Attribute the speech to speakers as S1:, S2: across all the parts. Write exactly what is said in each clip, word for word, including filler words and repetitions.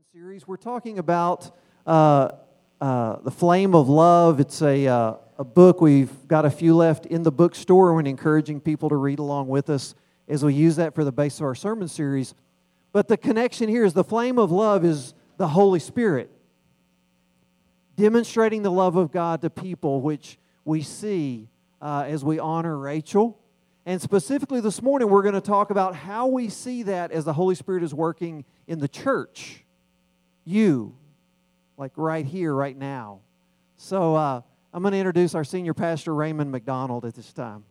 S1: Series. We're talking about uh, uh, The Flame of Love. It's a, uh, a book. We've got a few left in the bookstore. We're encouraging people to read along with us as we use that for the base of our sermon series. But the connection here is the flame of love is the Holy Spirit, demonstrating the love of God to people, which we see uh, as we honor Rachel. And specifically this morning, we're going to talk about how we see that as the Holy Spirit is working in the church. You, like right here, right now. So uh, I'm going to introduce our senior pastor, Raymond McDonald, at this time.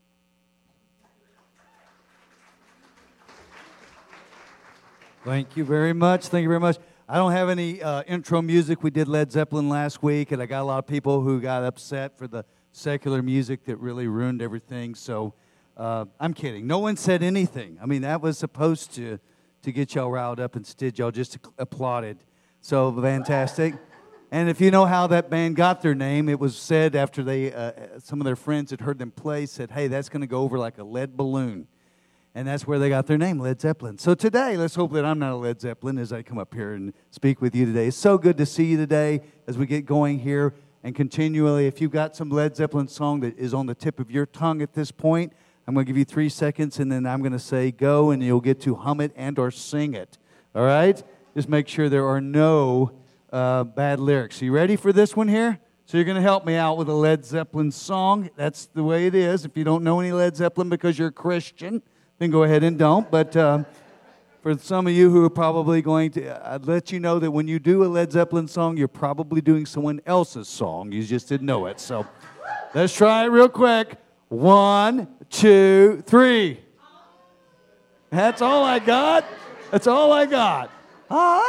S2: Thank you very much. Thank you very much. I don't have any uh, intro music. We did Led Zeppelin last week, and I got a lot of people who got upset for the secular music that really ruined everything. So uh, I'm kidding. No one said anything. I mean, that was supposed to, to get y'all riled up. Instead, y'all just applauded. So fantastic. And if you know how that band got their name, it was said after they uh, some of their friends had heard them play, said, hey, that's going to go over like a lead balloon. And that's where they got their name, Led Zeppelin. So today, let's hope that I'm not a Led Zeppelin as I come up here and speak with you today. It's so good to see you today as we get going here. And continually, if you've got some Led Zeppelin song that is on the tip of your tongue at this point, I'm going to give you three seconds, and then I'm going to say go, and you'll get to hum it and or sing it. All right? Just make sure there are no uh, bad lyrics. Are you ready for this one here? So you're going to help me out with a Led Zeppelin song. That's the way it is. If you don't know any Led Zeppelin because you're a Christian, then go ahead and don't. But uh, for some of you who are probably going to, I'd let you know that when you do a Led Zeppelin song, you're probably doing someone else's song. You just didn't know it. So let's try it real quick. One, two, three. That's all I got. That's all I got. Ah!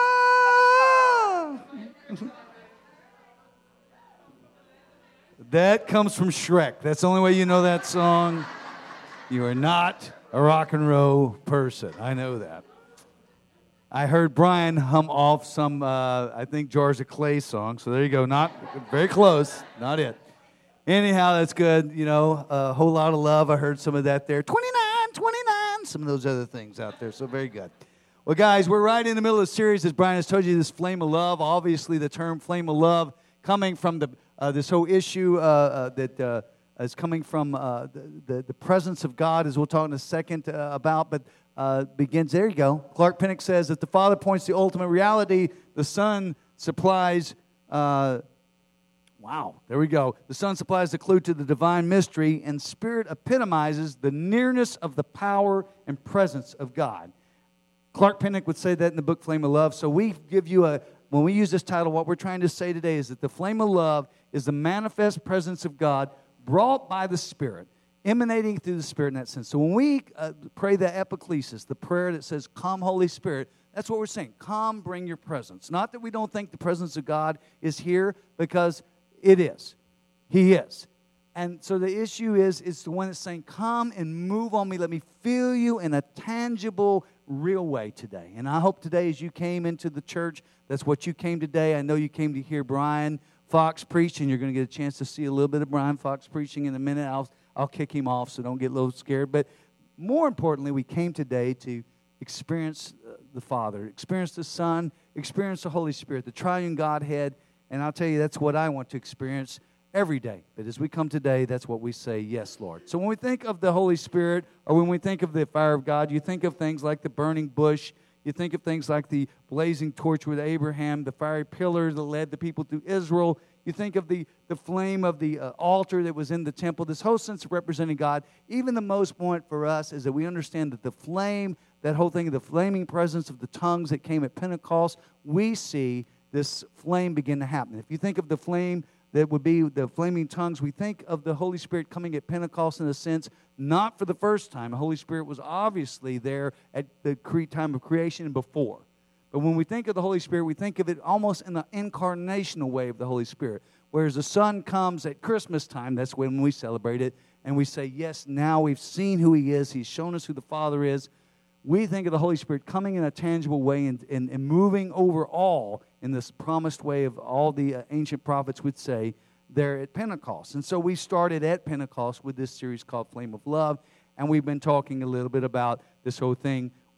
S2: That comes from Shrek. That's the only way you know that song. You are not a rock and roll person. I know that. I heard Brian hum off some, uh, I think, Jars of Clay song. So there you go. Not very close. Not it. Anyhow, that's good. You know, a whole lot of love. I heard some of that there. twenty-nine, twenty-nine. Some of those other things out there. So very good. Well, guys, we're right in the middle of the series, as Brian has told you, this flame of love. Obviously, the term flame of love coming from the uh, this whole issue uh, uh, that uh, is coming from uh, the, the, the presence of God, as we'll talk in a second uh, about, but uh, begins, there you go. Clark Pinnock says that the Father points to the ultimate reality, the Son supplies, uh, wow, there we go. The Son supplies the clue to the divine mystery, and Spirit epitomizes the nearness of the power and presence of God. Clark Pinnock would say that in the book Flame of Love. So we give you a, when we use this title, what we're trying to say today is that the flame of love is the manifest presence of God brought by the Spirit, emanating through the Spirit in that sense. So when we uh, pray the epiclesis, the prayer that says, come, Holy Spirit, that's what we're saying. Come, bring your presence. Not that we don't think the presence of God is here, because it is. He is. And so the issue is, it's the one that's saying, come and move on me. Let me feel you in a tangible, real way today. And I hope today as you came into the church, that's what you came today. I know you came to hear Brian Fox preaching. You're going to get a chance to see a little bit of Brian Fox preaching in a minute. I'll, I'll kick him off, so don't get a little scared. But more importantly, we came today to experience the Father, experience the Son, experience the Holy Spirit, the triune Godhead. And I'll tell you, that's what I want to experience every day. But as we come today, that's what we say, yes, Lord. So when we think of the Holy Spirit, or when we think of the fire of God, you think of things like the burning bush. You think of things like the blazing torch with Abraham, the fiery pillar that led the people through Israel. You think of the, the flame of the uh, altar that was in the temple. This whole sense of representing God. Even the most point for us is that we understand that the flame, that whole thing of the flaming presence of the tongues that came at Pentecost, we see this flame begin to happen. If you think of the flame that would be the flaming tongues, we think of the Holy Spirit coming at Pentecost in a sense, not for the first time. The Holy Spirit was obviously there at the time of creation and before. But when we think of the Holy Spirit, we think of it almost in the incarnational way of the Holy Spirit. Whereas the Son comes at Christmas time, that's when we celebrate it, and we say, yes, now we've seen who He is. He's shown us who the Father is. We think of the Holy Spirit coming in a tangible way and, and, and moving over all in this promised way of all the uh, ancient prophets would say there at Pentecost. And so we started at Pentecost with this series called Flame of Love, and we've been talking a little bit about this whole thing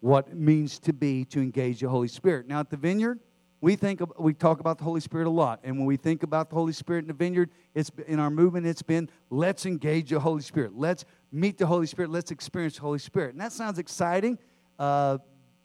S2: what it means to be, to engage the Holy Spirit. Now, at the Vineyard, we think of, we talk about the Holy Spirit a lot. And when we think about the Holy Spirit in the Vineyard, it's in our movement, it's been, let's engage the Holy Spirit. Let's meet the Holy Spirit. Let's experience the Holy Spirit. And that sounds exciting, uh,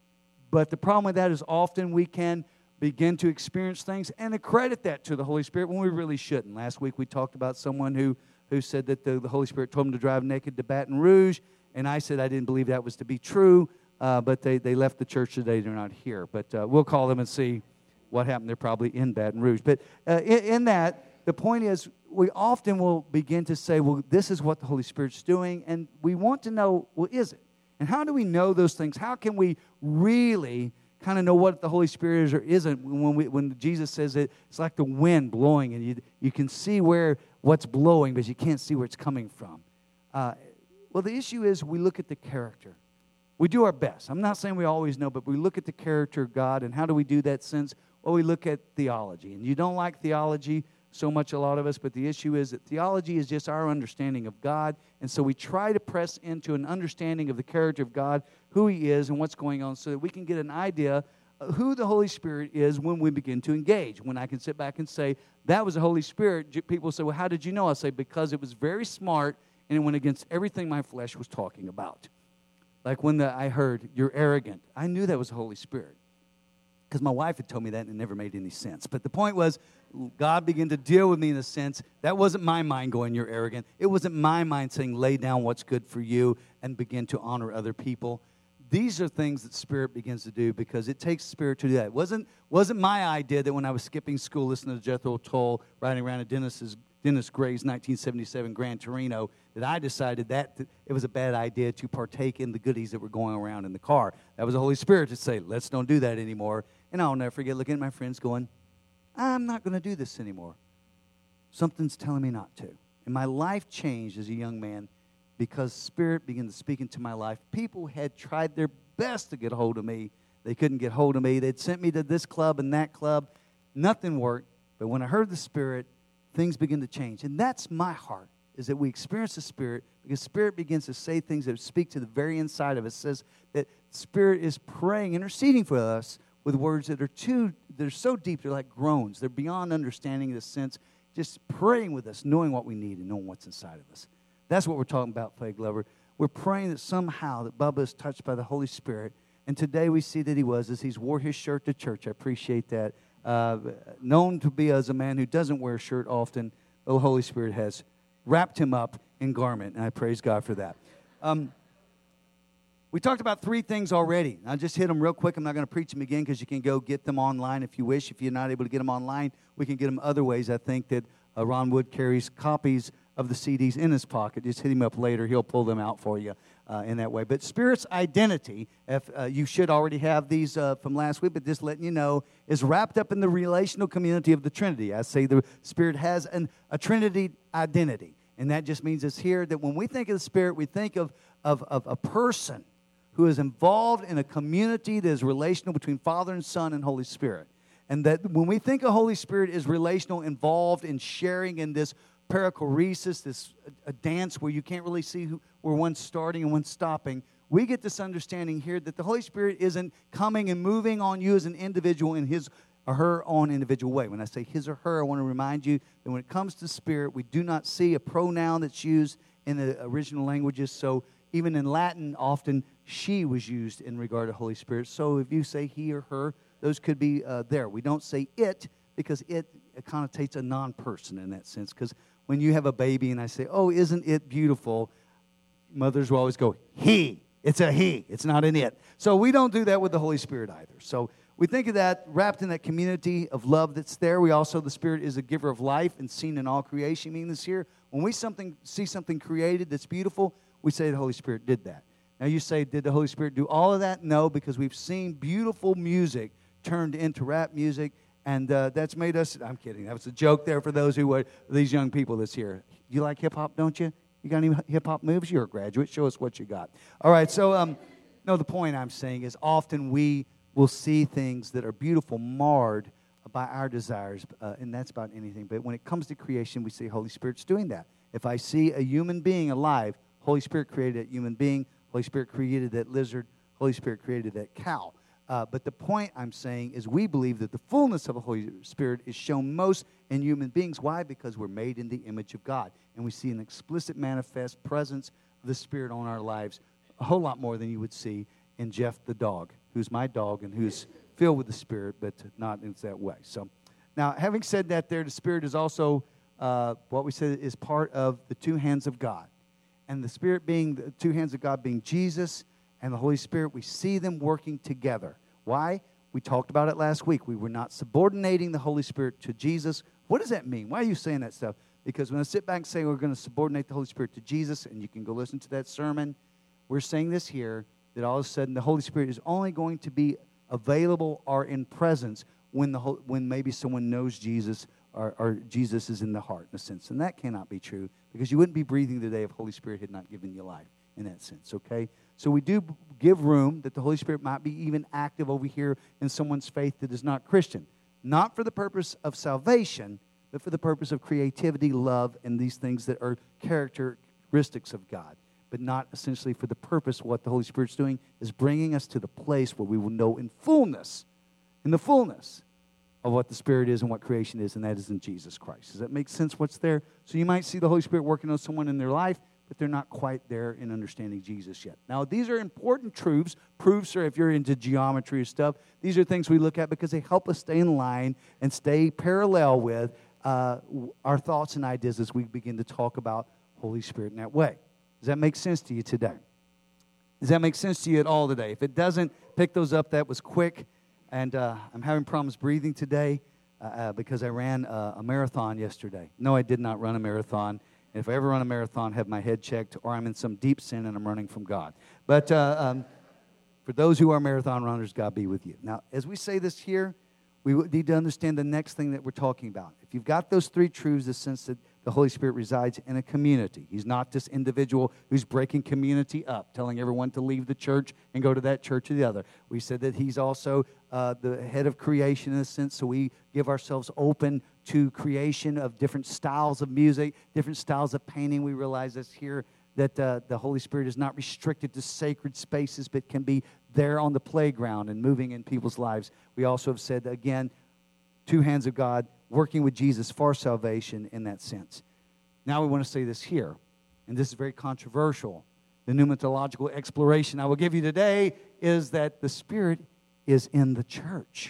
S2: but the problem with that is often we can begin to experience things and accredit that to the Holy Spirit when we really shouldn't. Last week we talked about someone who, who said that the, the Holy Spirit told him to drive naked to Baton Rouge, and I said I didn't believe that was to be true, uh, but they, they left the church today. They're not here. But uh, we'll call them and see what happened. They're probably in Baton Rouge. But uh, in, in that, the point is we often will begin to say, well, this is what the Holy Spirit's doing, and we want to know, well, is it? And how do we know those things? How can we really kind of know what the Holy Spirit is or isn't when we when Jesus says it, it's like the wind blowing, and you you can see where what's blowing, but you can't see where it's coming from. Uh, well, the issue is we look at the character. We do our best. I'm not saying we always know, but we look at the character of God, and how do we do that since? Well, we look at theology. And you don't like theology so much, a lot of us, but the issue is that theology is just our understanding of God, and so we try to press into an understanding of the character of God, who He is, and what's going on, so that we can get an idea of who the Holy Spirit is when we begin to engage. When I can sit back and say, that was the Holy Spirit, people say, well, how did you know? I say, because it was very smart, and it went against everything my flesh was talking about. Like when the, I heard, you're arrogant, I knew that was the Holy Spirit. Because my wife had told me that, and it never made any sense. But the point was, God began to deal with me in a sense. That wasn't my mind going, you're arrogant. It wasn't my mind saying, lay down what's good for you and begin to honor other people. These are things that Spirit begins to do because it takes Spirit to do that. It wasn't, wasn't my idea that when I was skipping school, listening to Jethro Tull, riding around in Dennis's, Dennis Gray's nineteen seventy-seven Gran Torino, that I decided that it was a bad idea to partake in the goodies that were going around in the car. That was the Holy Spirit to say, let's don't do that anymore. And I'll never forget looking at my friends going, I'm not going to do this anymore. Something's telling me not to. And my life changed as a young man because Spirit began to speak into my life. People had tried their best to get a hold of me. They couldn't get hold of me. They'd sent me to this club and that club. Nothing worked. But when I heard the Spirit, things began to change. And that's my heart, is that we experience the Spirit because Spirit begins to say things that speak to the very inside of us. It says that Spirit is praying, interceding for us with words that are too, they're so deep, they're like groans. They're beyond understanding in the sense, just praying with us, knowing what we need and knowing what's inside of us. That's what we're talking about, Plague Lover. We're praying that somehow that Bubba is touched by the Holy Spirit. And today we see that he was as he's wore his shirt to church. I appreciate that. Uh, known to be as a man who doesn't wear a shirt often, the Holy Spirit has wrapped him up in garment, and I praise God for that. Um, we talked about three things already. I'll just hit them real quick. I'm not going to preach them again because you can go get them online if you wish. If you're not able to get them online, we can get them other ways. I think that uh, Ron Wood carries copies of the C Ds in his pocket. Just hit him up later. He'll pull them out for you uh, in that way. But Spirit's identity, if uh, you should already have these uh, from last week, but just letting you know, is wrapped up in the relational community of the Trinity. I say the Spirit has an, a Trinity identity. And that just means it's here that when we think of the Spirit, we think of, of, of a person who is involved in a community that is relational between Father and Son and Holy Spirit. And that when we think of Holy Spirit is relational, involved in sharing in this perichoresis, this a, a dance where you can't really see who, where one's starting and one's stopping, we get this understanding here that the Holy Spirit isn't coming and moving on you as an individual in his or her own individual way. When I say his or her, I want to remind you that when it comes to Spirit, we do not see a pronoun that's used in the original languages. So even in Latin, often she was used in regard to Holy Spirit. So if you say he or her, those could be uh, there. We don't say it because it, it connotates a non-person in that sense. Because when you have a baby and I say, oh, isn't it beautiful? Mothers will always go, he. It's a he. It's not an it. So we don't do that with the Holy Spirit either. So we think of that wrapped in that community of love that's there. We also, the Spirit is a giver of life and seen in all creation. Meaning this here, when we something see something created that's beautiful, we say the Holy Spirit did that. Now you say, did the Holy Spirit do all of that? No, because we've seen beautiful music turned into rap music, and uh, that's made us, I'm kidding, that was a joke there for those who were, these young people that's here. You like hip-hop, don't you? You got any hip-hop moves? You're a graduate. Show us what you got. All right, so, um, no, the point I'm saying is often we will see things that are beautiful marred by our desires, uh, and that's about anything. But when it comes to creation, we see Holy Spirit's doing that. If I see a human being alive, Holy Spirit created that human being. Holy Spirit created that lizard. Holy Spirit created that cow. Uh, but the point I'm saying is we believe that the fullness of the Holy Spirit is shown most in human beings. Why? Because we're made in the image of God. And we see an explicit manifest presence of the Spirit on our lives a whole lot more than you would see in Jeff the dog, who's my dog and who's filled with the Spirit, but not in that way. So now, having said that there, the Spirit is also uh, what we said is part of the two hands of God. And the Spirit being, the two hands of God being Jesus and the Holy Spirit, we see them working together. Why? We talked about it last week. We were not subordinating the Holy Spirit to Jesus. What does that mean? Why are you saying that stuff? Because when I sit back and say we're going to subordinate the Holy Spirit to Jesus, and you can go listen to that sermon, we're saying this here, that all of a sudden the Holy Spirit is only going to be available or in presence when the whole, when maybe someone knows Jesus or, or Jesus is in the heart, in a sense. And that cannot be true, because you wouldn't be breathing today if Holy Spirit had not given you life in that sense, okay? So we do give room that the Holy Spirit might be even active over here in someone's faith that is not Christian. Not for the purpose of salvation, but for the purpose of creativity, love, and these things that are characteristics of God. But not essentially for the purpose of what the Holy Spirit's doing is bringing us to the place where we will know in fullness, in the fullness of what the Spirit is and what creation is, and that is in Jesus Christ. Does that make sense what's there? So you might see the Holy Spirit working on someone in their life, but they're not quite there in understanding Jesus yet. Now, these are important truths. Proofs are, if you're into geometry or stuff, these are things we look at because they help us stay in line and stay parallel with uh, our thoughts and ideas as we begin to talk about Holy Spirit in that way. Does that make sense to you today? Does that make sense to you at all today? If it doesn't, pick those up. That was quick. And uh, I'm having problems breathing today uh, uh, because I ran uh, a marathon yesterday. No, I did not run a marathon. If I ever run a marathon, have my head checked, or I'm in some deep sin and I'm running from God. But uh, um, for those who are marathon runners, God be with you. Now, as we say this here, we need to understand the next thing that we're talking about. If you've got those three truths, the sense that the Holy Spirit resides in a community. He's not this individual who's breaking community up, telling everyone to leave the church and go to that church or the other. We said that he's also uh, the head of creation in a sense, so we give ourselves open to creation of different styles of music, different styles of painting. We realize this here, that uh, the Holy Spirit is not restricted to sacred spaces, but can be there on the playground and moving in people's lives. We also have said, again, two hands of God, working with Jesus for salvation in that sense. Now we want to say this here, and this is very controversial. The pneumatological exploration I will give you today is that the Spirit is in the church.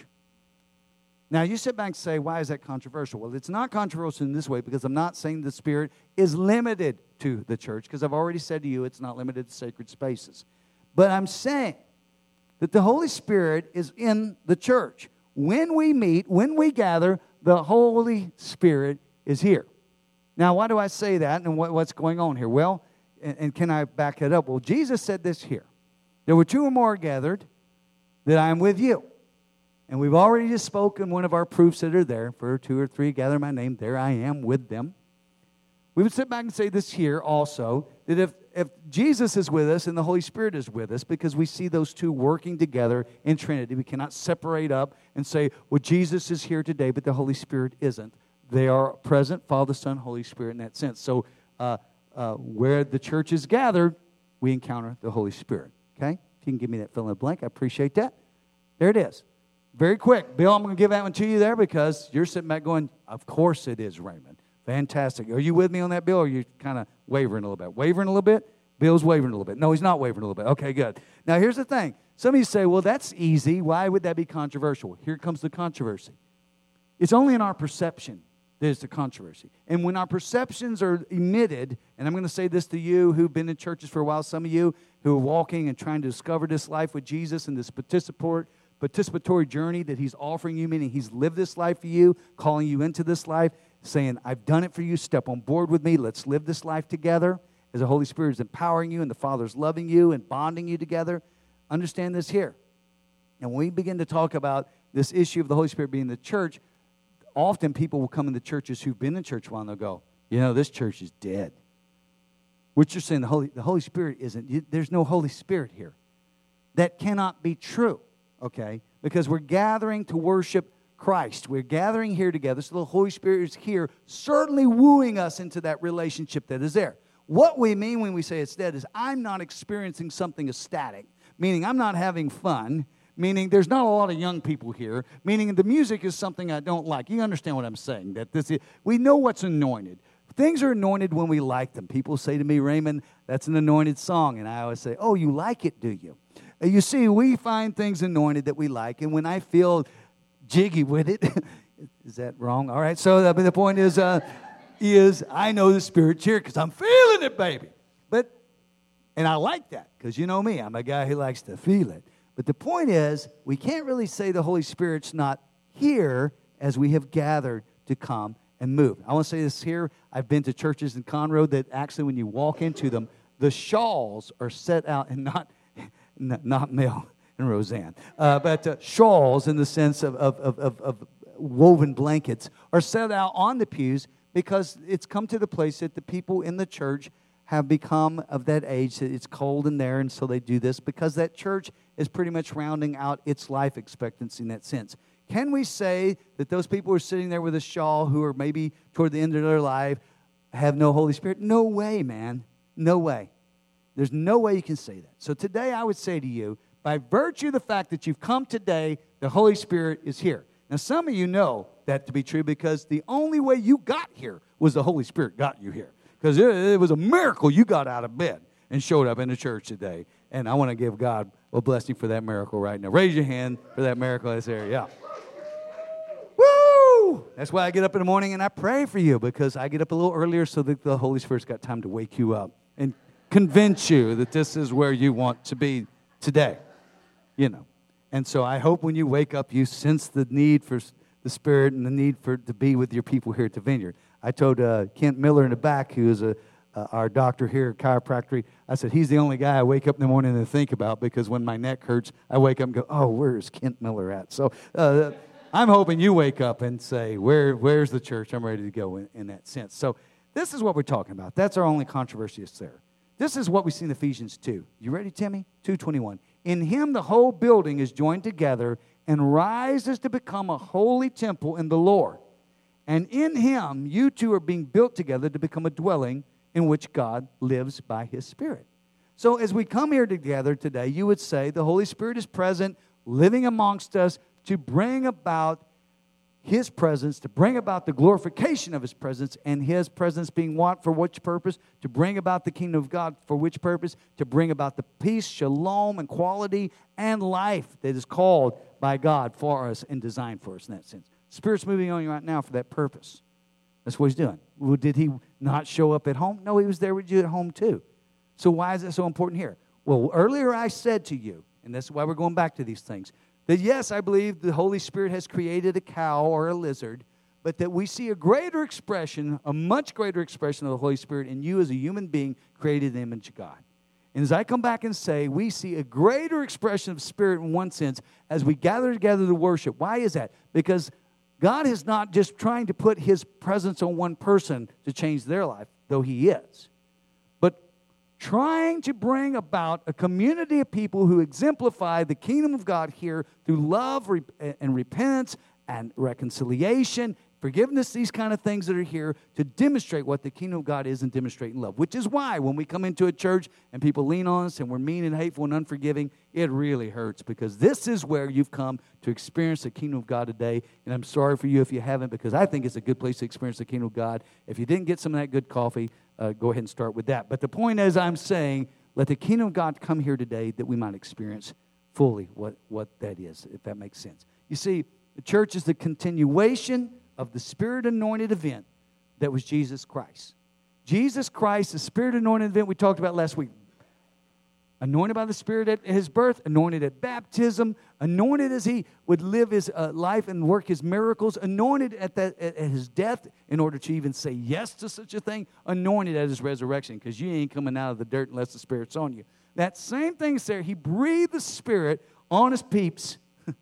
S2: Now, you sit back and say, why is that controversial? Well, it's not controversial in this way because I'm not saying the Spirit is limited to the church, because I've already said to you it's not limited to sacred spaces. But I'm saying that the Holy Spirit is in the church. When we meet, when we gather, the Holy Spirit is here. Now, why do I say that, and what, what's going on here? Well, and, and can I back it up? Well, Jesus said this here. There were two or more gathered, that I am with you. And we've already just spoken one of our proofs that are there. For two or three gather my name, there I am with them. We would sit back and say this here also, that if, if Jesus is with us and the Holy Spirit is with us, because we see those two working together in Trinity, we cannot separate up and say, well, Jesus is here today, but the Holy Spirit isn't. They are present, Father, Son, Holy Spirit in that sense. So uh, uh, where the church is gathered, we encounter the Holy Spirit. Okay? If you can give me that fill in the blank, I appreciate that. There it is. Very quick. Bill, I'm going to give that one to you there because you're sitting back going, of course it is, Raymond. Fantastic. Are you with me on that, Bill, or are you kind of wavering a little bit? Wavering a little bit? Bill's wavering a little bit. No, he's not wavering a little bit. Okay, good. Now, here's the thing. Some of you say, well, that's easy. Why would that be controversial? Here comes the controversy. It's only in our perception there's the controversy. And when our perceptions are emitted, and I'm going to say this to you who've been in churches for a while, some of you who are walking and trying to discover this life with Jesus and this participatory, participatory journey that he's offering you, meaning he's lived this life for you, calling you into this life, saying, I've done it for you, step on board with me, let's live this life together, as the Holy Spirit is empowering you and the Father's loving you and bonding you together. Understand this here. And when we begin to talk about this issue of the Holy Spirit being in the church, often people will come into churches who've been in church a while and they'll go, you know, this church is dead. What you're saying, the Holy, the Holy Spirit isn't, there's no Holy Spirit here. That cannot be true, okay? Because we're gathering to worship Christ. We're gathering here together, so the Holy Spirit is here, certainly wooing us into that relationship that is there. What we mean when we say it's dead is I'm not experiencing something ecstatic meaning I'm not having fun, meaning there's not a lot of young people here, meaning the music is something I don't like. You understand what I'm saying? That this is, we know what's anointed. Things are anointed when we like them. People say to me, Raymond, that's an anointed song. And I always say, oh, you like it, do you? You see, we find things anointed that we like, and when I feel jiggy with it, is that wrong? All right, so I mean, the point is, uh, is I know the Spirit's here because I'm feeling it, baby. But, and I like that because you know me, I'm a guy who likes to feel it. But the point is, we can't really say the Holy Spirit's not here as we have gathered to come and move. I want to say this here. I've been to churches in Conroe that actually when you walk into them, the shawls are set out, and not not Mel and Roseanne, uh, but uh, shawls in the sense of, of, of, of, of woven blankets are set out on the pews because it's come to the place that the people in the church have become of that age that it's cold in there, and so they do this because that church is pretty much rounding out its life expectancy in that sense. Can we say that those people who are sitting there with a shawl who are maybe toward the end of their life have no Holy Spirit? No way, man. No way. There's no way you can say that. So today I would say to you, by virtue of the fact that you've come today, the Holy Spirit is here. Now, some of you know that to be true because the only way you got here was the Holy Spirit got you here. Because it, it was a miracle you got out of bed and showed up in the church today. And I want to give God a blessing for that miracle right now. Raise your hand for that miracle that's there. Yeah. Woo! That's why I get up in the morning and I pray for you, because I get up a little earlier so that the Holy Spirit's got time to wake you up and convince you that this is where you want to be today. You know. And so I hope when you wake up, you sense the need for the Spirit and the need for to be with your people here at the Vineyard. I told uh, Kent Miller in the back, who is a uh, our doctor here at chiropractic, I said, he's the only guy I wake up in the morning and think about, because when my neck hurts, I wake up and go, oh, where's Kent Miller at? So uh, I'm hoping you wake up and say, Where, where's the church? I'm ready to go in, in that sense. So this is what we're talking about. That's our only controversy is there. This is what we see in Ephesians two. You ready, Timmy? two twenty-one. In him the whole building is joined together and rises to become a holy temple in the Lord. And in him you two are being built together to become a dwelling in which God lives by his Spirit. So as we come here together today, you would say the Holy Spirit is present, living amongst us to bring about his presence, to bring about the glorification of his presence, and his presence being what? For which purpose? To bring about the kingdom of God. For which purpose? To bring about the peace, shalom, and quality, and life that is called by God for us and designed for us in that sense. Spirit's moving on you right now for that purpose. That's what he's doing. Well, did he not show up at home? No, he was there with you at home too. So why is it so important here? Well, earlier I said to you, and that's why we're going back to these things, that yes, I believe the Holy Spirit has created a cow or a lizard, but that we see a greater expression, a much greater expression of the Holy Spirit in you as a human being created in the image of God. And as I come back and say, we see a greater expression of Spirit in one sense as we gather together to worship. Why is that? Because God is not just trying to put his presence on one person to change their life, though he is, but trying to bring about a community of people who exemplify the kingdom of God here through love and repentance and reconciliation, forgiveness, these kind of things that are here to demonstrate what the kingdom of God is and demonstrate in love. Which is why when we come into a church and people lean on us and we're mean and hateful and unforgiving, it really hurts, because this is where you've come to experience the kingdom of God today. And I'm sorry for you if you haven't, because I think it's a good place to experience the kingdom of God. If you didn't get some of that good coffee, uh, go ahead and start with that. But the point is, I'm saying, let the kingdom of God come here today that we might experience fully what, what that is, if that makes sense. You see, the church is the continuation of the Spirit-anointed event that was Jesus Christ. Jesus Christ, the Spirit-anointed event we talked about last week. Anointed by the Spirit at his birth, anointed at baptism, anointed as he would live his uh, life and work his miracles, anointed at, that, at, at his death in order to even say yes to such a thing, anointed at his resurrection, because you ain't coming out of the dirt unless the Spirit's on you. That same thing is there. He breathed the Spirit on his peeps.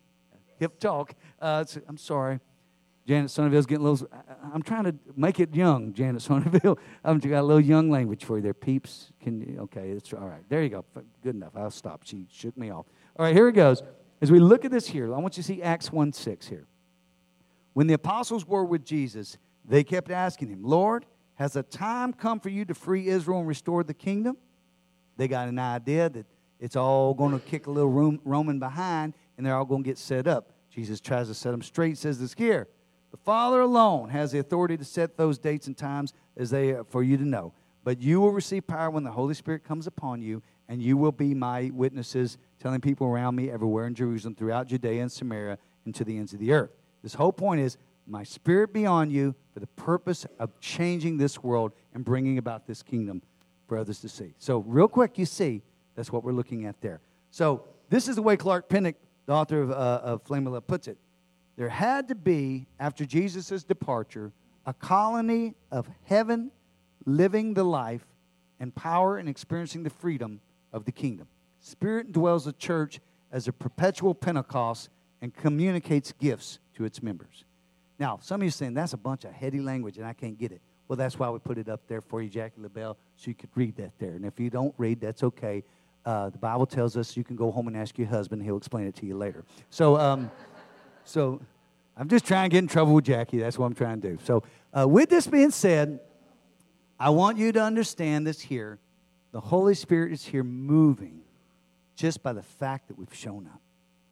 S2: Hip talk. Uh, I'm sorry. Janet Sonneville's getting a little, I'm trying to make it young, Janet Sonneville. I've got a little young language for you there. Peeps, can you, okay, it's all right. There you go. Good enough. I'll stop. She shook me off. All right, here it goes. As we look at this here, I want you to see Acts one six here. When the apostles were with Jesus, they kept asking him, Lord, has a time come for you to free Israel and restore the kingdom? They got an idea that it's all going to kick a little room, Roman behind, and they're all going to get set up. Jesus tries to set them straight, says this here. The Father alone has the authority to set those dates and times as they for you to know. But you will receive power when the Holy Spirit comes upon you, and you will be my witnesses, telling people around me everywhere in Jerusalem, throughout Judea and Samaria, and to the ends of the earth. This whole point is, my Spirit be on you for the purpose of changing this world and bringing about this kingdom for others to see. So real quick, you see, that's what we're looking at there. So this is the way Clark Pinnock, the author of, uh, of Flame of Love, puts it. There had to be, after Jesus' departure, a colony of heaven living the life and power and experiencing the freedom of the kingdom. Spirit dwells the church as a perpetual Pentecost and communicates gifts to its members. Now, some of you are saying, that's a bunch of heady language and I can't get it. Well, that's why we put it up there for you, Jackie LaBelle, so you could read that there. And if you don't read, that's okay. Uh, the Bible tells us you can go home and ask your husband. He'll explain it to you later. So, um, so I'm just trying to get in trouble with Jackie. That's what I'm trying to do. So uh, with this being said, I want you to understand this here. The Holy Spirit is here moving just by the fact that we've shown up.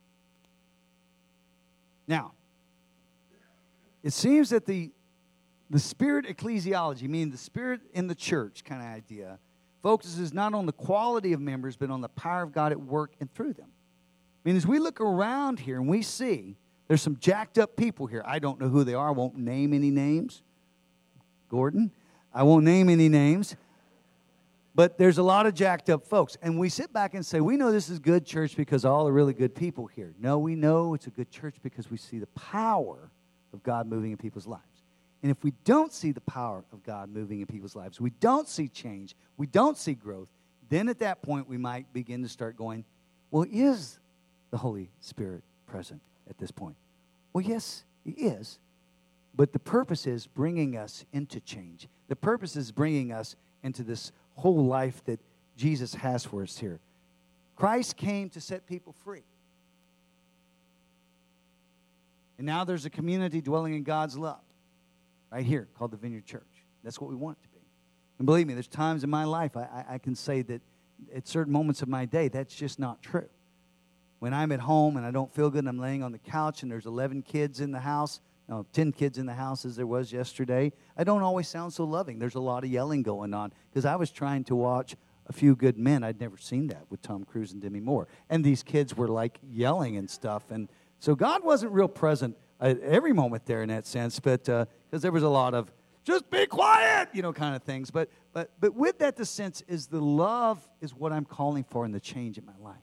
S2: Now, it seems that the The spirit ecclesiology, meaning the spirit in the church kind of idea, focuses not on the quality of members, but on the power of God at work and through them. I mean, as we look around here and we see there's some jacked up people here. I don't know who they are. I won't name any names. Gordon, I won't name any names. But there's a lot of jacked up folks. And we sit back and say, we know this is good church because all the really good people here. No, we know it's a good church because we see the power of God moving in people's lives. And if we don't see the power of God moving in people's lives, we don't see change, we don't see growth, then at that point we might begin to start going, well, is the Holy Spirit present at this point? Well, yes, He is. But the purpose is bringing us into change. The purpose is bringing us into this whole life that Jesus has for us here. Christ came to set people free. And now there's a community dwelling in God's love. Right here, called the Vineyard Church. That's what we want it to be. And believe me, there's times in my life I, I, I can say that at certain moments of my day, that's just not true. When I'm at home and I don't feel good and I'm laying on the couch and there's eleven kids in the house, no, ten kids in the house as there was yesterday, I don't always sound so loving. There's a lot of yelling going on because I was trying to watch A Few Good Men. I'd never seen that with Tom Cruise and Demi Moore. And these kids were like yelling and stuff. And so God wasn't real present at every moment there in that sense, but because uh, there was a lot of just be quiet, you know, kind of things. But but but with that, the sense is the love is what I'm calling for in the change in my life.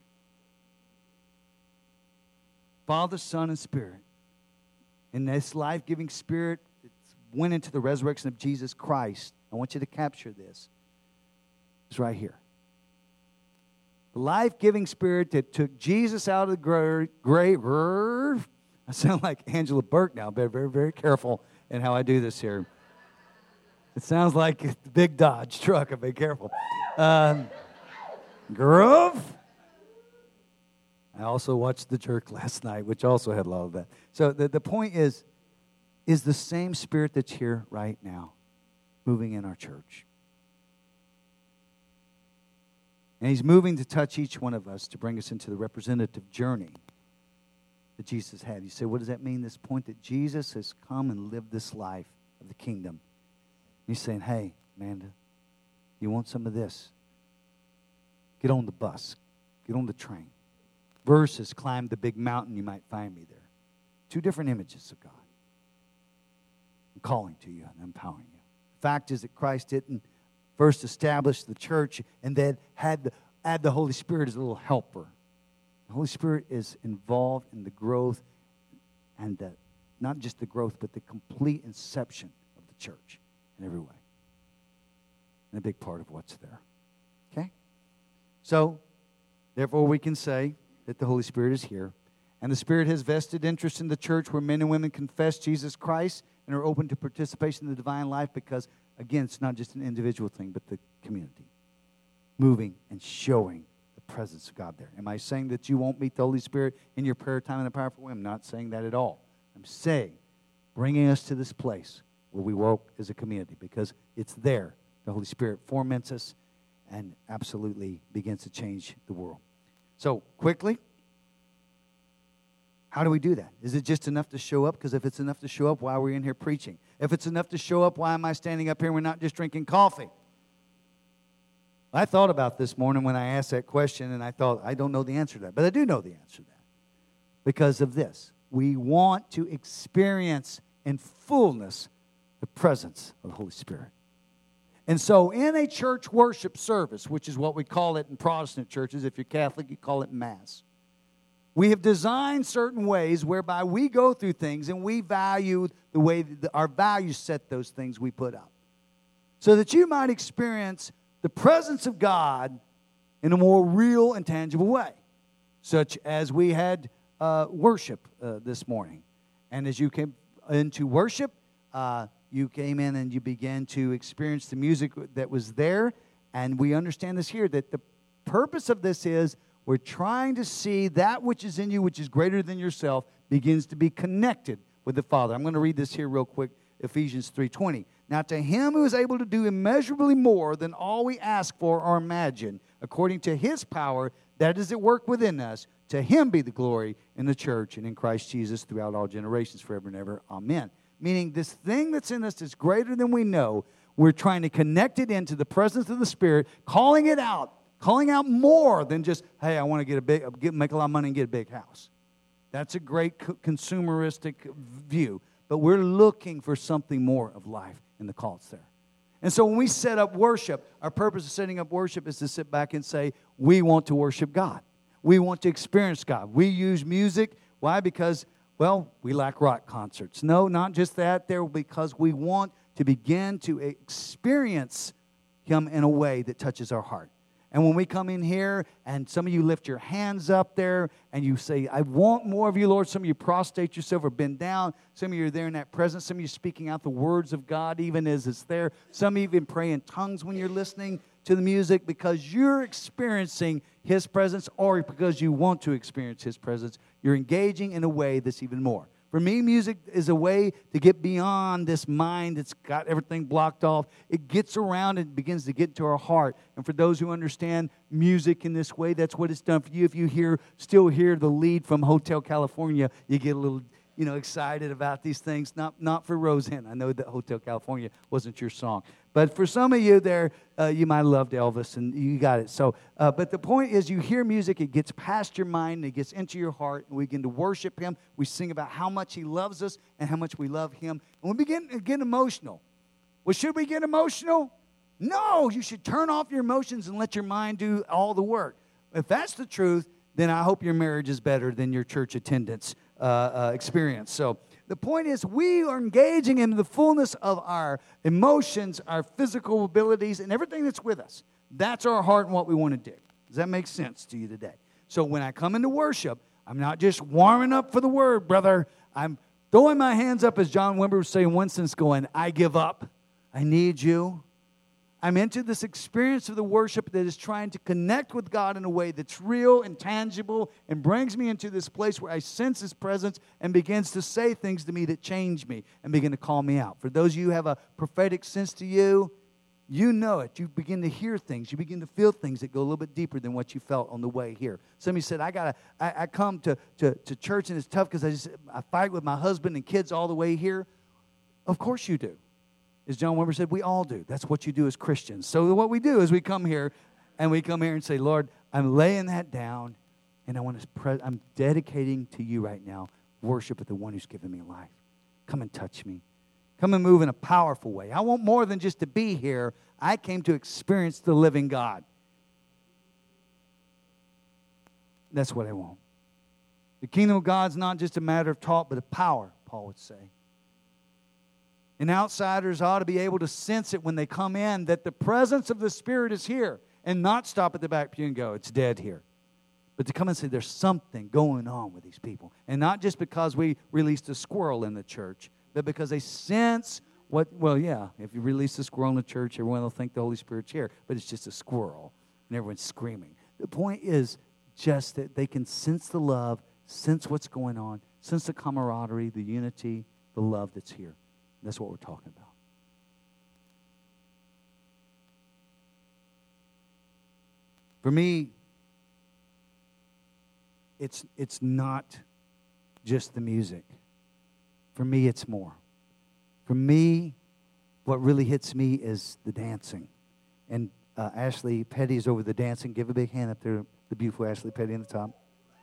S2: Father, Son, and Spirit. In this life-giving Spirit that went into the resurrection of Jesus Christ, I want you to capture this. It's right here. The life-giving Spirit that took Jesus out of the grave. I sound like Angela Burke now. Very, very, very careful in how I do this here. It sounds like the big Dodge truck. Be careful. Um, Groove. I also watched The Jerk last night, which also had a lot of that. So the, the point is, is the same Spirit that's here right now moving in our church. And He's moving to touch each one of us to bring us into the representative journey that Jesus had. You say, what does that mean? This point that Jesus has come and lived this life of the kingdom. He's saying, hey, Amanda, you want some of this? Get on the bus. Get on the train. Versus climb the big mountain, you might find me there. Two different images of God. I'm calling to you and empowering you. The fact is that Christ didn't first establish the church and then had the, add the Holy Spirit as a little helper. The Holy Spirit is involved in the growth and the, not just the growth, but the complete inception of the church in every way. And a big part of what's there. Okay? So, therefore we can say that the Holy Spirit is here. And the Spirit has vested interest in the church where men and women confess Jesus Christ and are open to participation in the divine life because, again, it's not just an individual thing, but the community. Moving and showing the presence of God there. Am I saying that you won't meet the Holy Spirit in your prayer time in a powerful way? I'm not saying that at all. I'm saying bringing us to this place where we walk as a community because it's there. The Holy Spirit foments us and absolutely begins to change the world. So, quickly, how do we do that? Is it just enough to show up? Because if it's enough to show up, why are we in here preaching? If it's enough to show up, why am I standing up here and we're not just drinking coffee? I thought about this morning when I asked that question, and I thought, I don't know the answer to that. But I do know the answer to that. Because of this. We want to experience in fullness the presence of the Holy Spirit. And so in a church worship service, which is what we call it in Protestant churches, if you're Catholic, you call it Mass. We have designed certain ways whereby we go through things and we value the way that our values set those things we put up. So that you might experience the presence of God in a more real and tangible way. Such as we had uh, worship uh, this morning. And as you came into worship, uh, you came in and you began to experience the music that was there. And we understand this here, that the purpose of this is we're trying to see that which is in you, which is greater than yourself, begins to be connected with the Father. I'm going to read this here real quick, Ephesians three twenty. Now to him who is able to do immeasurably more than all we ask for or imagine, according to his power that is at work within us, to him be the glory in the church and in Christ Jesus throughout all generations, forever and ever. Amen. Meaning this thing that's in us is greater than we know. We're trying to connect it into the presence of the Spirit, calling it out, calling out more than just, hey, I want to get a big, get, make a lot of money and get a big house. That's a great co- consumeristic view. But we're looking for something more of life in the call that's there. And so when we set up worship, our purpose of setting up worship is to sit back and say, we want to worship God. We want to experience God. We use music. Why? Because, well, we like rock concerts. No, not just that. There, because we want to begin to experience Him in a way that touches our heart. And when we come in here, and some of you lift your hands up there, and you say, I want more of you, Lord. Some of you prostrate yourself or bend down. Some of you are there in that presence. Some of you speaking out the words of God even as it's there. Some of you even pray in tongues when you're listening to the music because you're experiencing His presence or because you want to experience His presence. You're engaging in a way that's even more. For me, music is a way to get beyond this mind that's got everything blocked off. It gets around and begins to get to our heart. And for those who understand music in this way, that's what it's done for you. If you hear, still hear the lead from Hotel California, you get a little, you know, excited about these things. Not, not for Roseanne. I know that Hotel California wasn't your song. But for some of you there, uh, you might have loved Elvis, and you got it. So, uh, but the point is, you hear music, it gets past your mind, it gets into your heart, and we begin to worship Him. We sing about how much He loves us and how much we love Him. And we begin to get emotional. Well, should we get emotional? No, you should turn off your emotions and let your mind do all the work. If that's the truth, then I hope your marriage is better than your church attendance uh, uh, experience. So the point is, we are engaging in the fullness of our emotions, our physical abilities, and everything that's with us. That's our heart and what we want to do. Does that make sense to you today? So when I come into worship, I'm not just warming up for the word, brother. I'm throwing my hands up, as John Wimber was saying, one sense going, I give up. I need you. I'm into this experience of the worship that is trying to connect with God in a way that's real and tangible and brings me into this place where I sense His presence and begins to say things to me that change me and begin to call me out. For those of you who have a prophetic sense to you, you know it. You begin to hear things. You begin to feel things that go a little bit deeper than what you felt on the way here. Some of you said, I gotta, I, I come to, to, to church and it's tough because I just I fight with my husband and kids all the way here. Of course you do. As John Wimber said, we all do. That's what you do as Christians. So what we do is we come here, and we come here and say, Lord, I'm laying that down, and I want to. Pre- I'm dedicating to you right now worship of the one who's given me life. Come and touch me. Come and move in a powerful way. I want more than just to be here. I came to experience the living God. That's what I want. The kingdom of God's not just a matter of talk, but of power, Paul would say. And outsiders ought to be able to sense it when they come in, that the presence of the Spirit is here, and not stop at the back pew and go, it's dead here. But to come and say there's something going on with these people. And not just because we released a squirrel in the church, but because they sense what, well, yeah, if you release a squirrel in the church, everyone will think the Holy Spirit's here. But it's just a squirrel, and everyone's screaming. The point is just that they can sense the love, sense what's going on, sense the camaraderie, the unity, the love that's here. That's what we're talking about. For me, it's it's not just the music. For me, it's more. For me, what really hits me is the dancing. And uh, Ashley Petty is over the dancing. Give a big hand up there, the beautiful Ashley Petty in the top.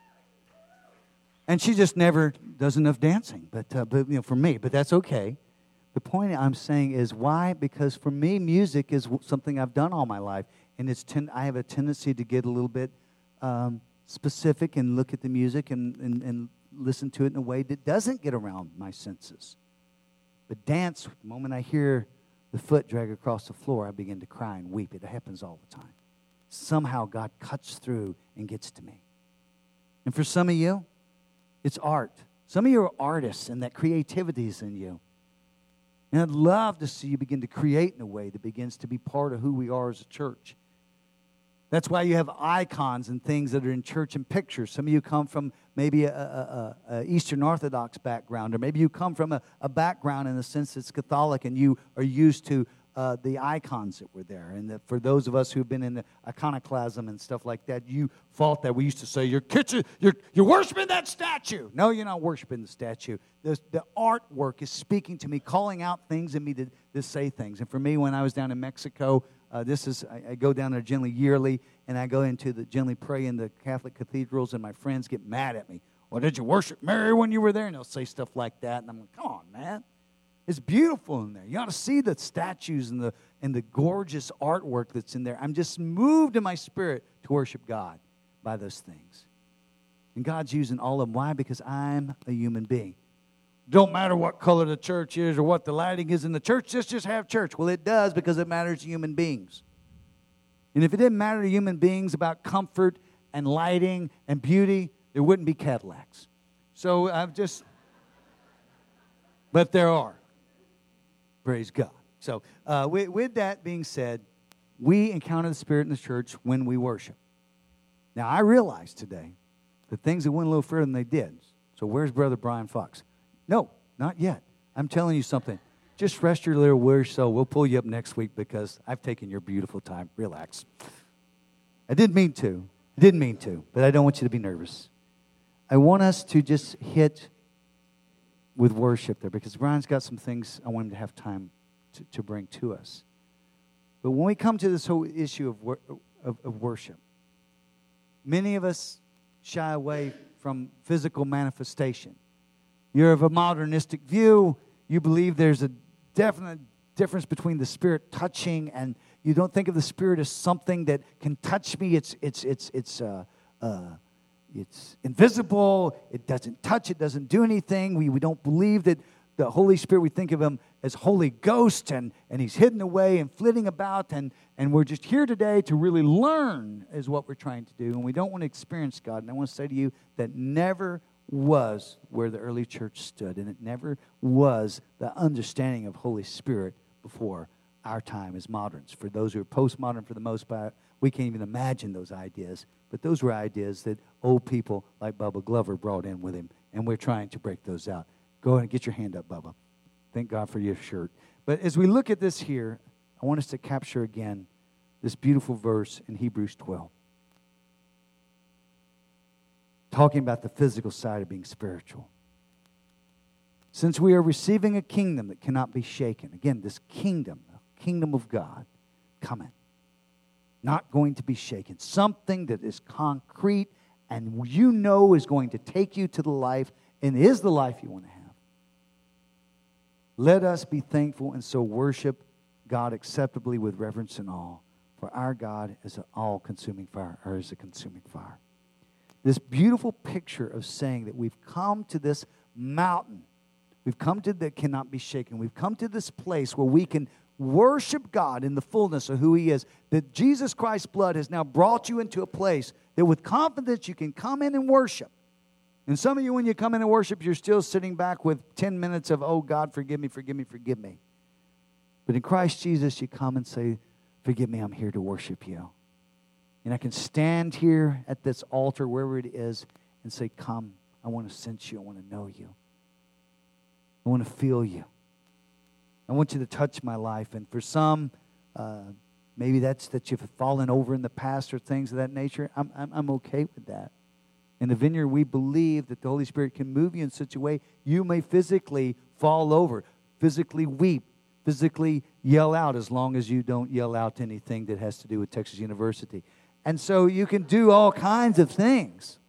S2: And she just never does enough dancing, but, uh, but you know, for me, but that's okay. The point I'm saying is why? Because for me, music is something I've done all my life, and it's ten, I have a tendency to get a little bit um, specific and look at the music and, and, and listen to it in a way that doesn't get around my senses. But dance, the moment I hear the foot drag across the floor, I begin to cry and weep. It happens all the time. Somehow God cuts through and gets to me. And for some of you, it's art. Some of you are artists, and that creativity is in you. And I'd love to see you begin to create in a way that begins to be part of who we are as a church. That's why you have icons and things that are in church and pictures. Some of you come from maybe a, a, a, a Eastern Orthodox background, or maybe you come from a, a background in the sense it's Catholic, and you are used to uh, the icons that were there. And that for those of us who've been in the iconoclasm and stuff like that, you fought that. We used to say, "You're kitchen, you're you're worshiping that statue." No, you're not worshiping the statue. The, the artwork is speaking to me, calling out things in me to, to say things. And for me, when I was down in Mexico, Uh, this is, I, I go down there generally yearly, and I go into the, generally pray in the Catholic cathedrals, and my friends get mad at me. "Well, did you worship Mary when you were there?" And they'll say stuff like that, and I'm like, come on, man. It's beautiful in there. You ought to see the statues and the, and the gorgeous artwork that's in there. I'm just moved in my spirit to worship God by those things. And God's using all of them. Why? Because I'm a human being. Don't matter what color the church is or what the lighting is in the church, just, just have church. Well, it does, because it matters to human beings. And if it didn't matter to human beings about comfort and lighting and beauty, there wouldn't be Cadillacs. So I've just, but there are. Praise God. So uh, with, with that being said, we encounter the Spirit in the church when we worship. Now, I realize today that things that went a little further than they did. So where's Brother Brian Fox? No, not yet. I'm telling you something. Just rest your little weary soul. We'll pull you up next week because I've taken your beautiful time. Relax. I didn't mean to. I didn't mean to, but I don't want you to be nervous. I want us to just hit with worship there because Brian's got some things I want him to have time to, to bring to us. But when we come to this whole issue of, wor- of, of worship, many of us shy away from physical manifestation. You're of a modernistic view. You believe there's a definite difference between the Spirit touching, and you don't think of the Spirit as something that can touch me. It's it's it's it's uh, uh, it's invisible. It doesn't touch. It doesn't do anything. We we don't believe that the Holy Spirit. We think of Him as Holy Ghost, and and He's hidden away and flitting about, and and we're just here today to really learn is what we're trying to do, and we don't want to experience God. And I want to say to you that never was where the early church stood, and it never was the understanding of Holy Spirit before our time as moderns. For those who are postmodern, for the most part, we can't even imagine those ideas, but those were ideas that old people like Bubba Glover brought in with him, and we're trying to break those out. Go ahead and get your hand up, Bubba. Thank God for your shirt. But as we look at this here, I want us to capture again this beautiful verse in Hebrews twelve. Talking about the physical side of being spiritual. Since we are receiving a kingdom that cannot be shaken. Again, this kingdom, the kingdom of God, coming. Not going to be shaken. Something that is concrete and you know is going to take you to the life and is the life you want to have. Let us be thankful and so worship God acceptably with reverence and awe. For our God is an all-consuming fire, or is a consuming fire. This beautiful picture of saying that we've come to this mountain. We've come to that cannot be shaken. We've come to this place where we can worship God in the fullness of who He is. That Jesus Christ's blood has now brought you into a place that with confidence you can come in and worship. And some of you, when you come in and worship, you're still sitting back with ten minutes of, "Oh, God, forgive me, forgive me, forgive me." But in Christ Jesus, you come and say, "Forgive me, I'm here to worship you." And I can stand here at this altar, wherever it is, and say, "Come, I want to sense you. I want to know you. I want to feel you. I want you to touch my life." And for some, uh, maybe that's that you've fallen over in the past or things of that nature. I'm, I'm, I'm okay with that. In the Vineyard, we believe that the Holy Spirit can move you in such a way you may physically fall over, physically weep, physically yell out, as long as you don't yell out anything that has to do with Texas University. And so you can do all kinds of things.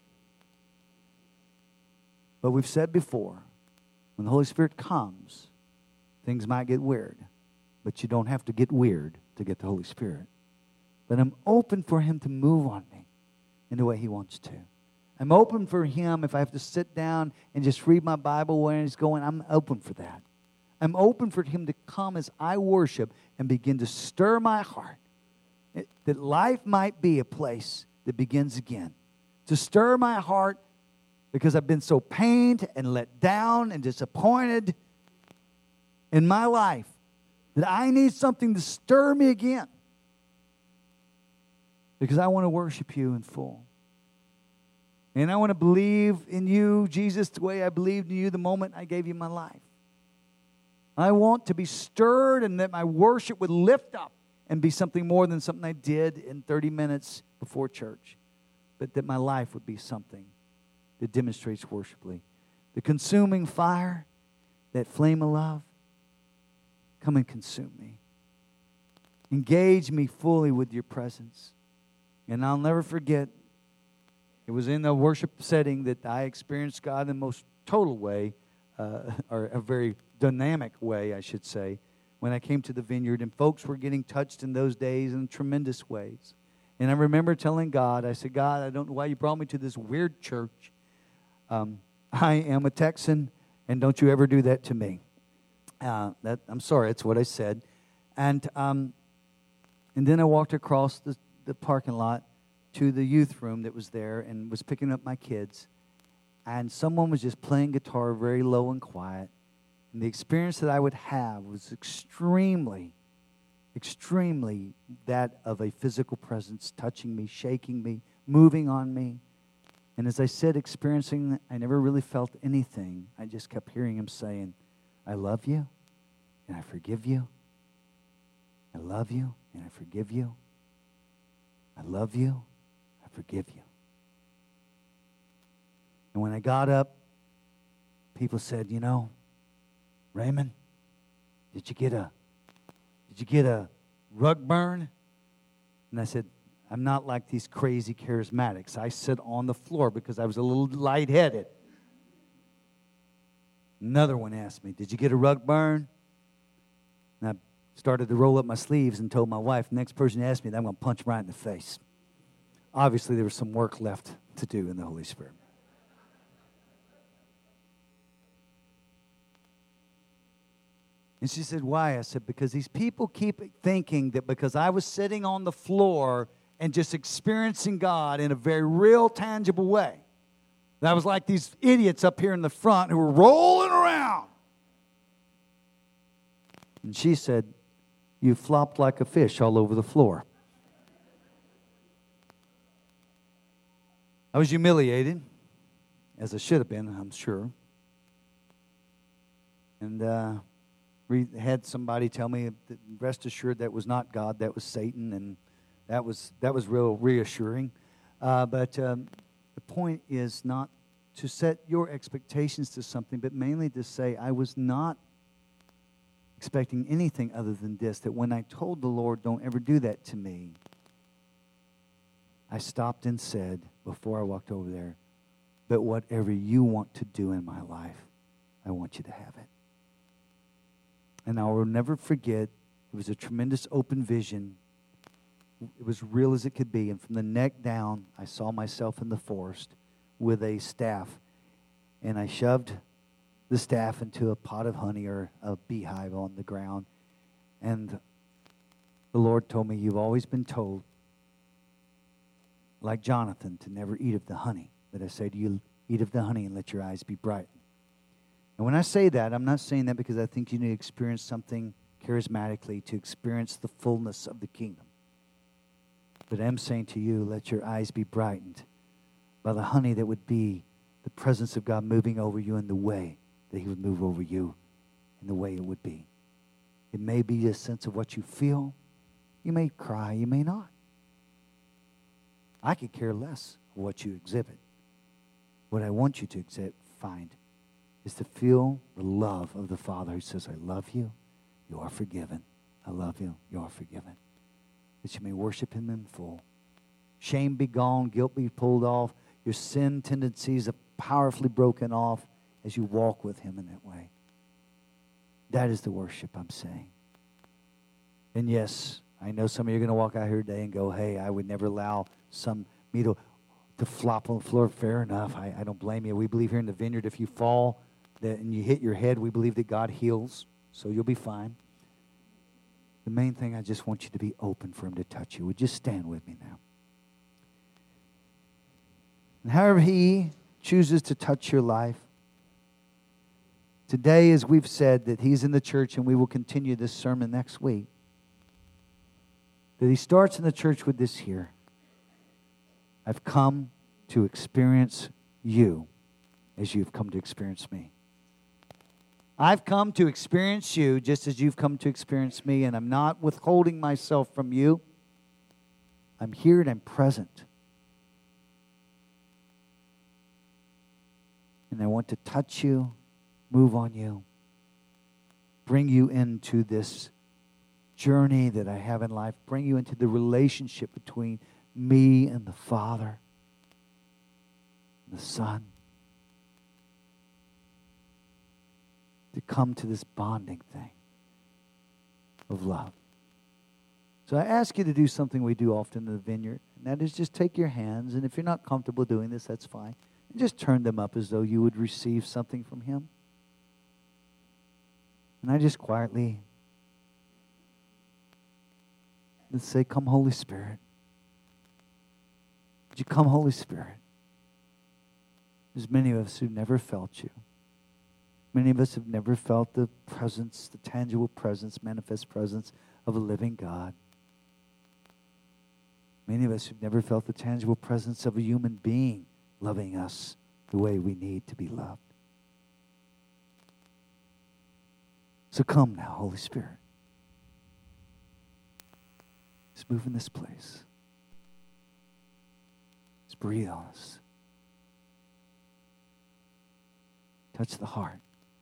S2: But we've said before, when the Holy Spirit comes, things might get weird. But you don't have to get weird to get the Holy Spirit. But I'm open for Him to move on me in the way He wants to. I'm open for Him if I have to sit down and just read my Bible where He's going. I'm open for that. I'm open for Him to come as I worship and begin to stir my heart. It, that life might be a place that begins again. To stir my heart because I've been so pained and let down and disappointed in my life that I need something to stir me again. Because I want to worship You in full. And I want to believe in You, Jesus, the way I believed in You the moment I gave You my life. I want to be stirred and that my worship would lift up and be something more than something I did in thirty minutes before church. But that my life would be something that demonstrates worshipfully. The consuming fire, that flame of love, come and consume me. Engage me fully with Your presence. And I'll never forget, it was in a worship setting that I experienced God in the most total way, uh, or a very dynamic way, I should say, when I came to the Vineyard. And folks were getting touched in those days in tremendous ways. And I remember telling God, I said, God, I don't know why You brought me to this weird church. Um, I am a Texan, and don't You ever do that to me. Uh, that I'm sorry, that's what I said. And um, and then I walked across the, the parking lot to the youth room that was there and was picking up my kids. And someone was just playing guitar very low and quiet. And the experience that I would have was extremely, extremely that of a physical presence touching me, shaking me, moving on me. And as I said, experiencing that, I never really felt anything. I just kept hearing Him saying, I love you, and I forgive you. I love you, and I forgive you. I love you, I forgive you. And when I got up, people said, you know, Raymond, did you get a, did you get a rug burn? And I said, I'm not like these crazy charismatics. I sit on the floor because I was a little lightheaded. Another one asked me, did you get a rug burn? And I started to roll up my sleeves and told my wife, the next person asked me that, I'm going to punch right in the face. Obviously, there was some work left to do in the Holy Spirit. And she said, why? I said, because these people keep thinking that because I was sitting on the floor and just experiencing God in a very real, tangible way, that I was like these idiots up here in the front who were rolling around. And she said, you flopped like a fish all over the floor. I was humiliated, as I should have been, I'm sure. And uh, we had somebody tell me, that rest assured that was not God, that was Satan, and that was that was real reassuring. Uh, but um, the point is not to set your expectations to something, but mainly to say, I was not expecting anything other than this, that when I told the Lord, don't ever do that to me, I stopped and said, before I walked over there, but whatever you want to do in my life, I want you to have it. And I will never forget, it was a tremendous open vision. It was real as it could be. And from the neck down, I saw myself in the forest with a staff. And I shoved the staff into a pot of honey or a beehive on the ground. And the Lord told me, you've always been told, like Jonathan, to never eat of the honey. But I say to you, eat of the honey and let your eyes be brightened. And when I say that, I'm not saying that because I think you need to experience something charismatically to experience the fullness of the kingdom. But I'm saying to you, let your eyes be brightened by the honey that would be the presence of God moving over you in the way that He would move over you in the way it would be. It may be a sense of what you feel. You may cry, you may not. I could care less of what you exhibit. What I want you to exa- find is to feel the love of the Father who says, I love you, you are forgiven. I love you, you are forgiven. That you may worship him in full. Shame be gone, guilt be pulled off, your sin tendencies are powerfully broken off as you walk with him in that way. That is the worship I'm saying. And yes, I know some of you are going to walk out here today and go, hey, I would never allow some me to, to flop on the floor. Fair enough. I, I don't blame you. We believe here in the Vineyard, if you fall that, and you hit your head, we believe that God heals, so you'll be fine. The main thing, I just want you to be open for him to touch you. Would you stand with me now? And however he chooses to touch your life, today, as we've said, that he's in the church, and we will continue this sermon next week, that he starts in the church with this here. I've come to experience you as you've come to experience me. I've come to experience you just as you've come to experience me, and I'm not withholding myself from you. I'm here and I'm present. And I want to touch you, move on you, bring you into this journey that I have in life, bring you into the relationship between me and the Father, and the Son, to come to this bonding thing of love. So I ask you to do something we do often in the Vineyard, and that is just take your hands, and if you're not comfortable doing this, that's fine, and just turn them up as though you would receive something from him. And I just quietly, let's say, come Holy Spirit. Would you come, Holy Spirit? There's many of us who've never felt you. Many of us have never felt the presence, the tangible presence, manifest presence of a living God. Many of us have never felt the tangible presence of a human being loving us the way we need to be loved. So come now, Holy Spirit. Just move in this place. Just breathe on us. Touch the heart.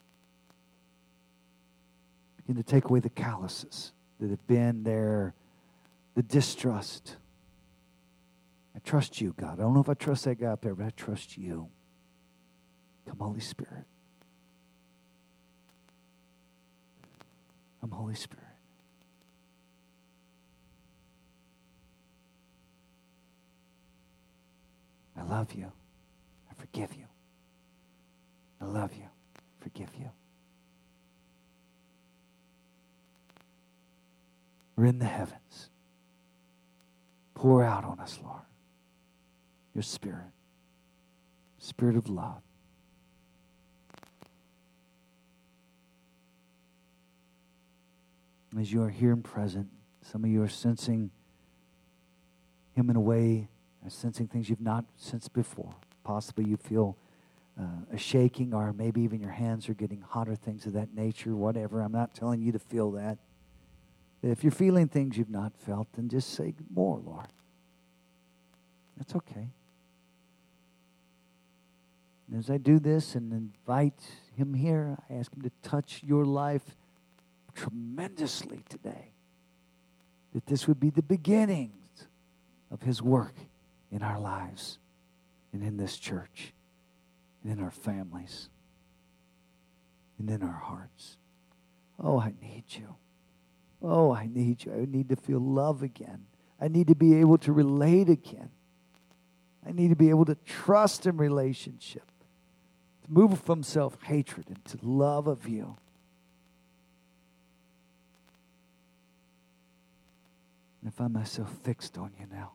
S2: Begin to take away the calluses that have been there, the distrust. I trust you, God. I don't know if I trust that guy up there, but I trust you. Come, Holy Spirit. Come, Holy Spirit. I love you. I forgive you. I love you. Forgive you. We're in the heavens. Pour out on us, Lord, your Spirit, Spirit of love. As you are here and present, some of you are sensing him in a way, are sensing things you've not sensed before. Possibly you feel uh, a shaking, or maybe even your hands are getting hotter, things of that nature, whatever. I'm not telling you to feel that. If you're feeling things you've not felt, then just say more, Lord. That's okay. And as I do this and invite him here, I ask him to touch your life tremendously today. That this would be the beginnings of his work in our lives and in this church and in our families and in our hearts. Oh, I need you. Oh, I need you. I need to feel love again. I need to be able to relate again. I need to be able to trust in relationship. To move from self-hatred into love of you. And I find myself fixed on you now.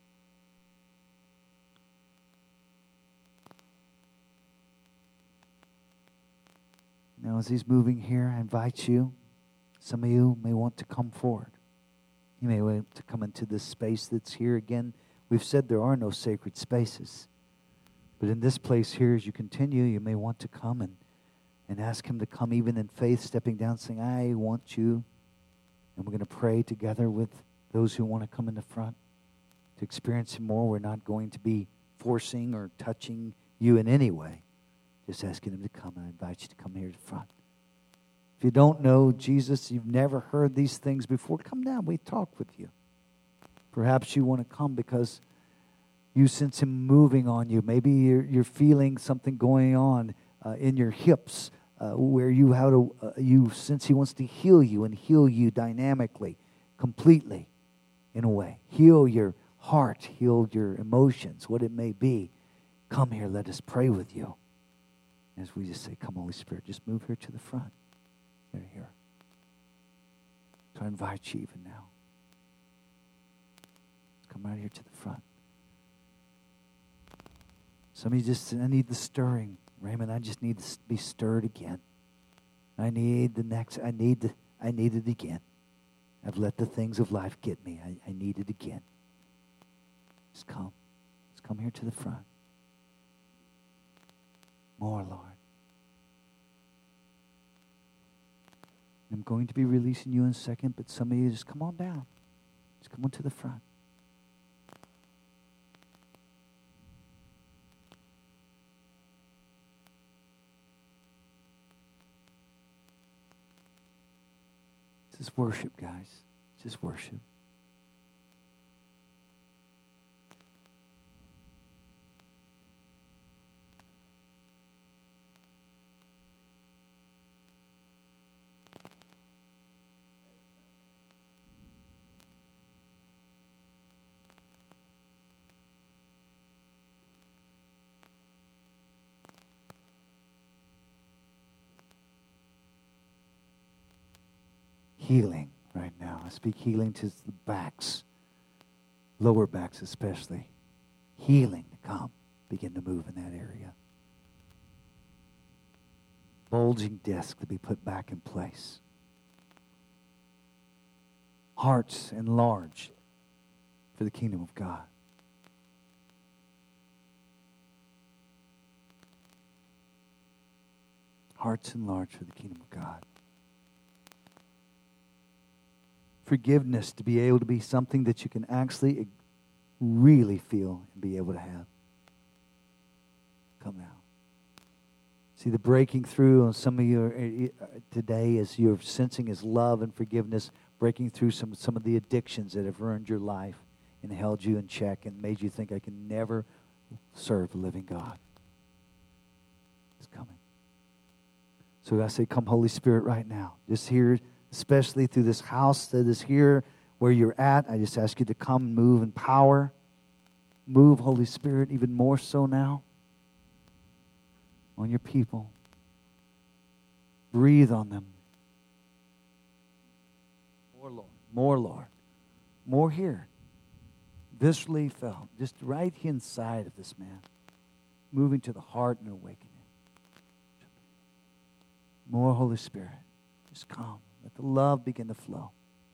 S2: Now, as he's moving here, I invite you. Some of you may want to come forward. You may want to come into this space that's here. Again, we've said there are no sacred spaces. But in this place here, as you continue, you may want to come and, and ask him to come even in faith, stepping down, saying, I want you. And we're going to pray together with those who want to come in the front to experience him more. We're not going to be forcing or touching you in any way, just asking him to come. I invite you to come here to the front. If you don't know Jesus, you've never heard these things before, come down. We talk with you. Perhaps you want to come because you sense him moving on you. Maybe you're, you're feeling something going on uh, in your hips uh, where you how to uh, you sense he wants to heal you and heal you dynamically, completely, in a way. Heal your heart, heal your emotions, what it may be. Come here, let us pray with you. As we just say, come Holy Spirit, just move here to the front. Here, here. So I invite you even now. Come right here to the front. Some of you just, I need the stirring. Raymond, I just need to be stirred again. I need the next, I need the, I need it again. I've let the things of life get me. I, I need it again. Just come. Just come here to the front. More, Lord. I'm going to be releasing you in a second, but some of you just come on down. Just come on to the front. This is worship, guys. Just worship. Healing right now. I speak healing to the backs, lower backs especially. Healing to come. Begin to move in that area. Bulging disc to be put back in place. Hearts enlarged for the kingdom of God. Hearts enlarged for the kingdom of God. Forgiveness to be able to be something that you can actually really feel and be able to have. Come now. See, the breaking through on some of you today as you're sensing His love and forgiveness, breaking through some, some of the addictions that have ruined your life and held you in check and made you think I can never serve the living God. It's coming. So I say, come Holy Spirit right now. Just here, especially through this house that is here where you're at. I just ask you to come and move in power. Move, Holy Spirit, even more so now on your people. Breathe on them. More, Lord. More, Lord. More here. Viscerally felt. Just right inside of this man. Moving to the heart and awakening. More, Holy Spirit. Just come. Let the love begin to flow.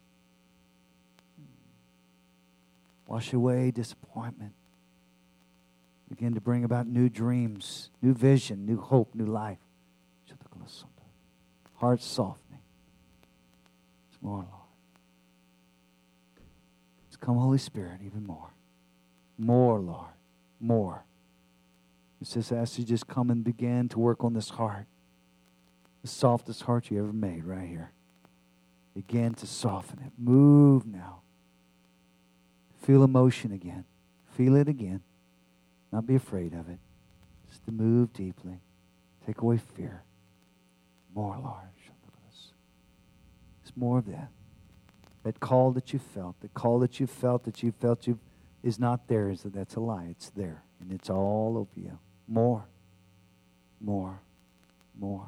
S2: Wash away disappointment. Begin to bring about new dreams, new vision, new hope, new life. Heart softening. It's more, Lord. Let's come, Holy Spirit, even more. More, Lord. More. It says, as you just come and begin to work on this heart. The softest heart you ever made right here. Begin to soften it. Move now. Feel emotion again. Feel it again. Not be afraid of it. Just to move deeply. Take away fear. More, Lord. It's more of that. That call that you felt. The call that you felt that you felt you is not there. Is that that's a lie. It's there. And it's all over you. More. More. More.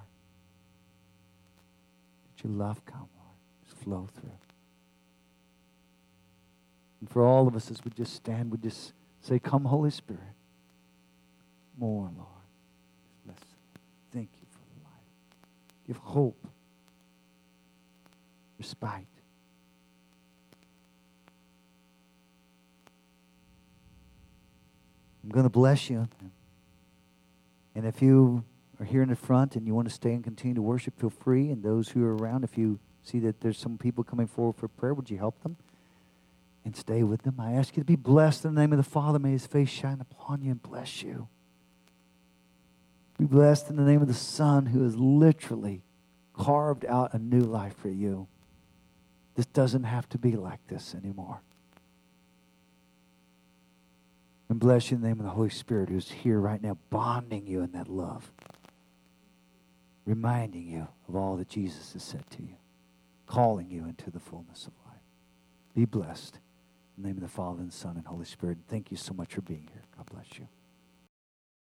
S2: Let your love come, Lord. Just flow through. And for all of us as we just stand, we just say, come, Holy Spirit. More, Lord. Bless you. Thank you for the life. Give hope. Respite. I'm going to bless you. And if you are here in the front and you want to stay and continue to worship, feel free. And those who are around, if you see that there's some people coming forward for prayer, would you help them and stay with them? I ask you to be blessed in the name of the Father. May His face shine upon you and bless you. Be blessed in the name of the Son who has literally carved out a new life for you. This doesn't have to be like this anymore. And bless you in the name of the Holy Spirit who's here right now, bonding you in that love. Reminding you of all that Jesus has said to you. Calling you into the fullness of life. Be blessed. In the name of the Father, and Son, and Holy Spirit. Thank you so much for being here. God bless you.